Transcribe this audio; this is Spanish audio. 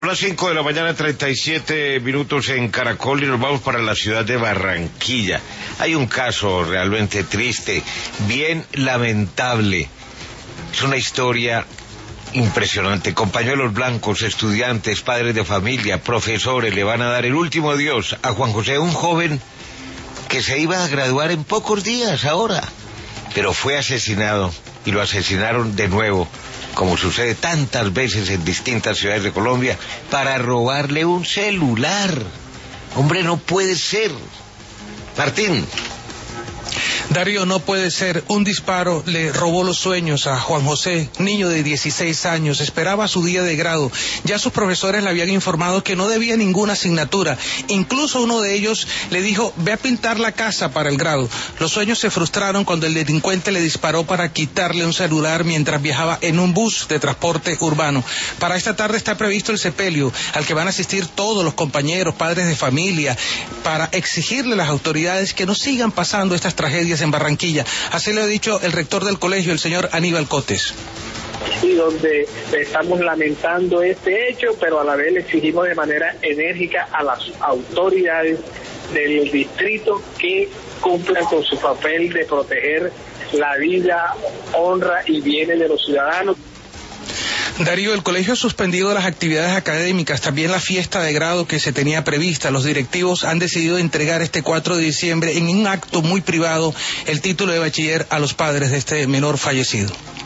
A las 5 de la mañana, 37 minutos en Caracol, y nos vamos para la ciudad de Barranquilla. Hay un caso realmente triste, bien lamentable. Es una historia impresionante. Compañuelos blancos, estudiantes, padres de familia, profesores, le van a dar el último adiós a Juan José, un joven que se iba a graduar en pocos días ahora, pero fue asesinado, y lo asesinaron de nuevo, como sucede tantas veces en distintas ciudades de Colombia, para robarle un celular. Hombre, no puede ser. Martín. Darío, no puede ser. Un disparo le robó los sueños a Juan José, niño de 16 años. Esperaba su día de grado. Ya sus profesores le habían informado que no debía ninguna asignatura. Incluso uno de ellos le dijo, ve a pintar la casa para el grado. Los sueños se frustraron cuando el delincuente le disparó para quitarle un celular mientras viajaba en un bus de transporte urbano. Para esta tarde está previsto el sepelio, al que van a asistir todos los compañeros, padres de familia, para exigirle a las autoridades que no sigan pasando estas tragedias en Barranquilla. Así lo ha dicho el rector del colegio, el señor Aníbal Cotes. Y donde estamos lamentando este hecho, pero a la vez le exigimos de manera enérgica a las autoridades del distrito que cumplan con su papel de proteger la vida, honra y bienes de los ciudadanos. Darío, el colegio ha suspendido las actividades académicas, también la fiesta de grado que se tenía prevista. Los directivos han decidido entregar este 4 de diciembre en un acto muy privado el título de bachiller a los padres de este menor fallecido.